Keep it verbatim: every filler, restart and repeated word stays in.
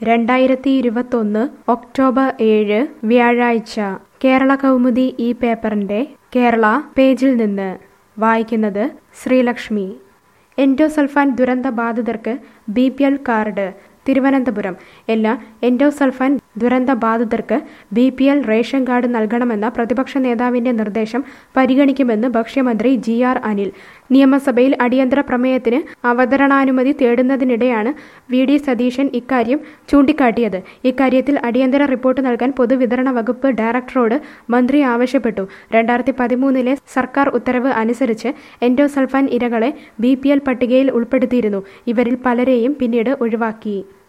രണ്ടായിരത്തി ഇരുപത്തൊന്ന് ഒക്ടോബർ ഏഴ് വ്യാഴാഴ്ച കേരള കൗമുദി ഈ പേപ്പറിന്റെ കേരള പേജിൽ നിന്ന് വായിക്കുന്നത് ശ്രീലക്ഷ്മി. എൻഡോസൾഫാൻ ദുരന്ത ബാധിതർക്ക് B P L card. Thiruvananthapuram. എല്ലാ എൻഡോസൾഫാൻ ദുരന്ത ബാധിതർക്ക് B P L ration card നൽകണമെന്ന പ്രതിപക്ഷ നേതാവിന്റെ നിർദ്ദേശം പരിഗണിക്കുമെന്ന് ഭക്ഷ്യമന്ത്രി ജി ആർ അനിൽ. നിയമസഭയിൽ അടിയന്തര പ്രമേയത്തിന് അവതരണാനുമതി തേടുന്നതിനിടെയാണ് വി ഡി സതീശൻ ഇക്കാര്യം ചൂണ്ടിക്കാട്ടിയത്. ഇക്കാര്യത്തിൽ അടിയന്തര റിപ്പോർട്ട് നൽകാൻ പൊതുവിതരണ വകുപ്പ് ഡയറക്ടറോട് മന്ത്രി ആവശ്യപ്പെട്ടു. രണ്ടായിരത്തി പതിമൂന്നിലെ സർക്കാർ ഉത്തരവ് അനുസരിച്ച് എൻഡോസൾഫാൻ ഇരകളെ ബി പി എൽ പട്ടികയിൽ ഉൾപ്പെടുത്തിയിരുന്നു. ഇവരിൽ പലരെയും പിന്നീട് ഒഴിവാക്കി.